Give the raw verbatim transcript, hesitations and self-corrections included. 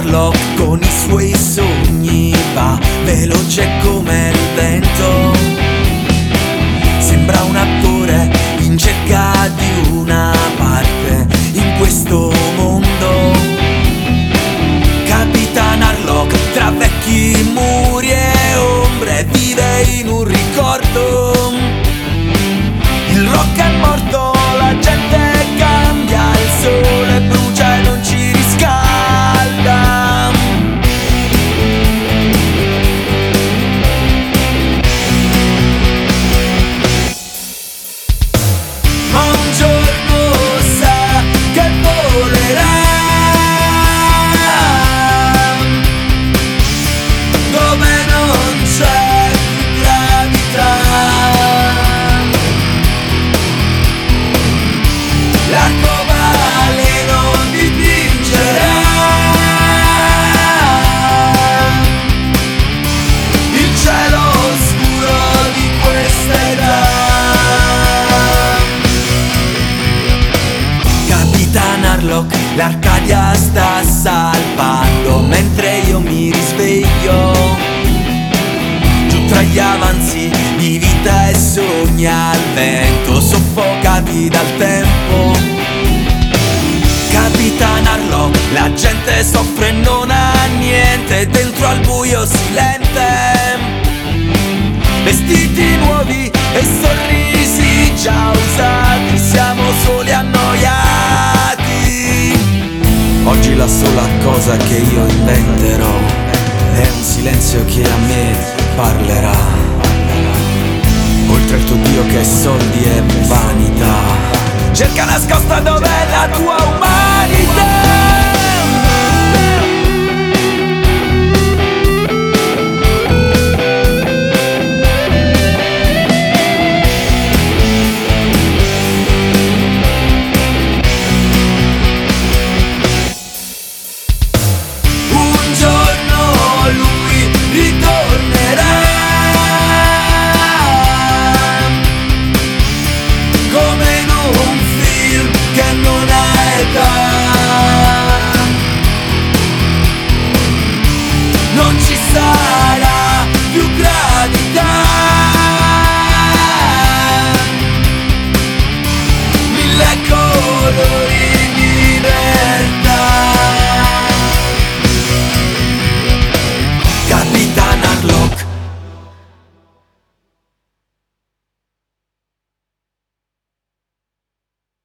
Harlock con i suoi sogni va veloce come il vento. Sembra un attore in cerca di una parte in questo mondo. Capitan Harlock tra vecchi muri e ombre vive in un ricordo. Il rock è morto, la gente cambia, il sole brucia e non ci riscalda. Ma un giorno sa che volerà dove non c'è più gravità. L'arcovale non dipingerà il cielo scuro di questa età. Capitan Harlock l'Arcadia sta salvando mentre io mi risveglio giù tra gli avanzi di vita e sogni al vento, soffocati dal tempo. Capitan Harlock, la gente soffre e non ha niente dentro al buio silente. Vestiti nuovi e sorrisi già usati, siamo soli annoiati. Oggi la sola cosa che io inventerò è un silenzio che a me parlerà. Oltre il tuo Dio che è soldi e vanità, cerca nascosta dov'è la tua umanità.